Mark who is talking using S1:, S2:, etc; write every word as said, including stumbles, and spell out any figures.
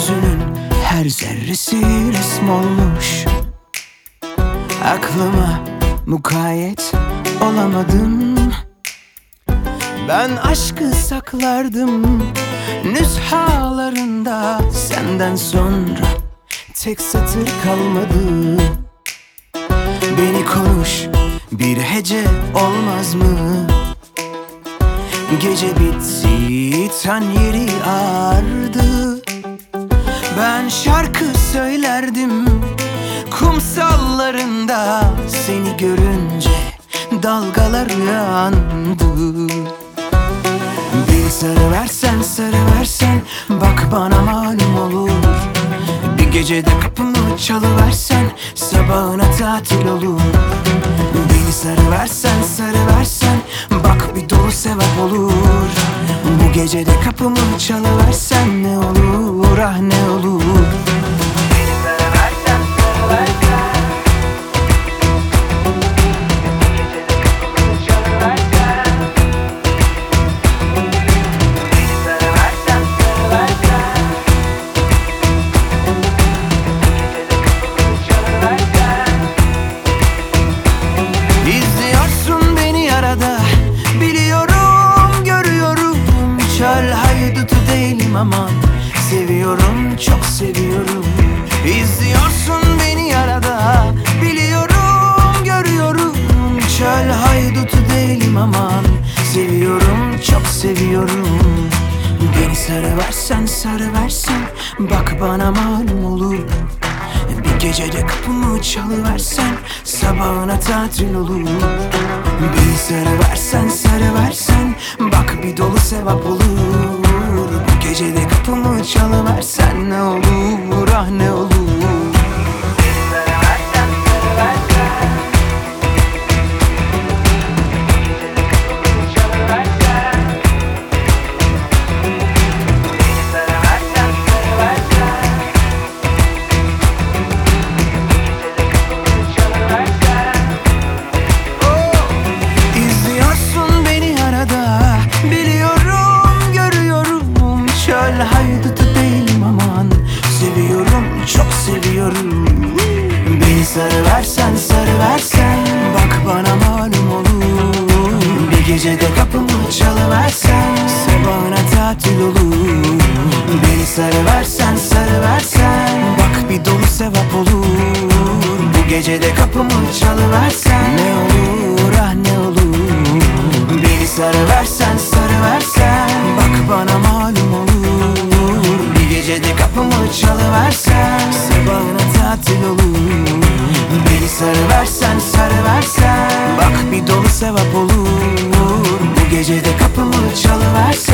S1: Yüzünün her zerresi resm olmuş. Aklıma mukayyet olamadım. Ben aşkı saklardım nüshalarında. Senden sonra tek satır kalmadı. Beni konuş, bir hece olmaz mı? Gece bitti, ten yeri ağardı. Ben şarkı söylerdim kumsallarında. Seni görünce dalgalar uyandı. Bir sarıversen sarıversen, bak bana malum olur. Bir gecede kapımı çalıversen, sabahına tatil olur. Beni sarıversen sarıversen, bak bir dolu sevap olur. Bu gecede kapımı çalıversen, ne olur ah ne olur. Beni sarıversen sarıversen, aman seviyorum, çok seviyorum. İzliyorsun beni yarada, biliyorum, görüyorum. Çöl haydutu değilim aman, seviyorum, çok seviyorum. Beni sarıversen sarıversen, bak bana malum olur. Bir gecede kapımı çalıversen, sabahına tatil olur. Beni sarıversen sarıversen, bak bir dolu sevap olur. Bu gecede kapımı çalıversen, ne olur ah ne olur. Beni sarıversen sarıversen, gecede kapımı çalıversen. Beni sarıversen sarıversen, gecede kapımı çalıversen. Oh! İzliyorsun beni arada, biliyorum, görüyorum. Çöl haydutu değilim aman, seviyorum, çok seviyorum. Beni sarıversen sarıversen, bak bana malum olur. Bir gecede kapımı çalıversen, sabahına tatil olur. Beni sarıversen sarıversen, bak bir dolu sevap olur. Bu gecede kapımı çalıversen, ne olur ah ne olur. Beni sarıversen sarıversen, bak bana malum olur. Bir gecede kapımı çalıversen, sabahına tatil olur. Beni sarıversen sarıversen, bak bir dolu sevap olur. Bu gecede kapımı çalıversen.